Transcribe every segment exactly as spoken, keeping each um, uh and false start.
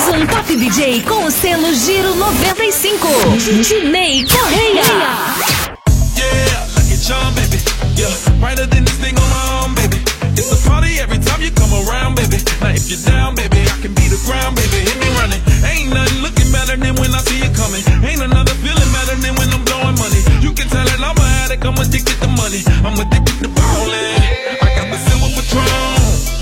um top D J com o selo Giro noventa e cinco. Dinei Correia. Yeah, look at y'all, baby. Yeah, brighter than this thing on my arm, baby. It's a party every time you come around, baby. Now if you're down, baby, I can be the ground, baby. Hit me running. Ain't nothing looking better than when I see you coming. Ain't another feeling better than when I'm blowing money. You can tell that I'm an addict, I'm addicted to money. I'm addicted to ballin'. I got the silver Patron.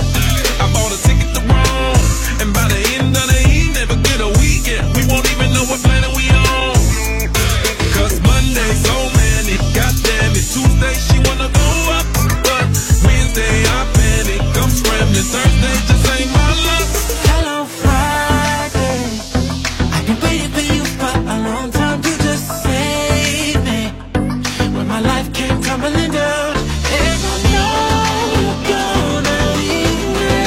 I bought a ticket to Rome. And by the end of the evening, never get a weekend. We won't even know what planet we on. Cause Monday's so many, goddamn it. Tuesday she wanna go up, but Wednesday I panic. I'm scrambling. Thursday just ain't my luck. Hello Friday, I've been waiting for you for a long time. You just saved me when my life came tumbling down. And I know you're gonna leave me.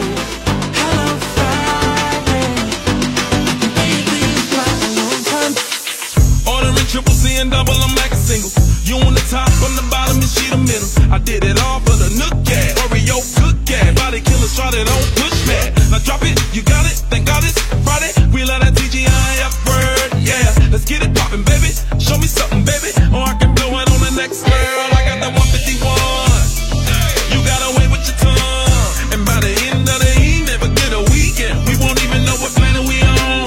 Hello Friday, I've been waiting for you for a long time. Ordering triple C and double, I'm like a single. You on the top, from the bottom, and she the middle. I did it all for the Nook Cat, Oreo Cook Cat. Body killer, shot it on push back. Now drop it, you got it, thank God it's Friday. We let that T G I F word, yeah. Let's get it poppin', baby. Show me something, baby, or I can blow it on the next girl. I got that one fifty-one. You got away with your tongue. And by the end of the evening, never get a weekend. We won't even know what planet we on.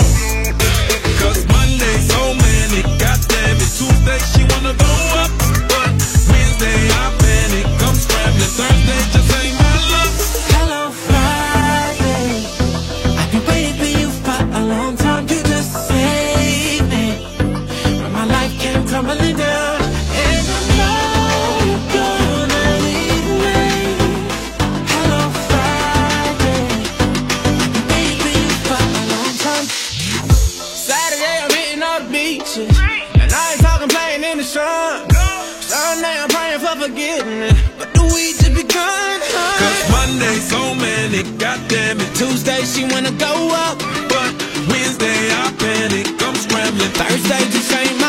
Cause Monday's so many, goddamn it. Tuesday she wanna go up, but Wednesday I panic. I'm scrambling. Thursday just ain't my luck. Hello Friday, I've been waiting for you for a long time. You just saved me when my life came tumbling down. And I know you're gonna leave me. Hello Friday, I've been waiting for you for a long time. Saturday I'm hitting all the beaches, and I ain't talking playing in the sun. Sunday I'm praying for forgiveness, but the week just begun. Cause Monday's so many, goddamn it. Tuesday she wanna go up, But Wednesday I panic. I'm scrambling. Thursday just ain't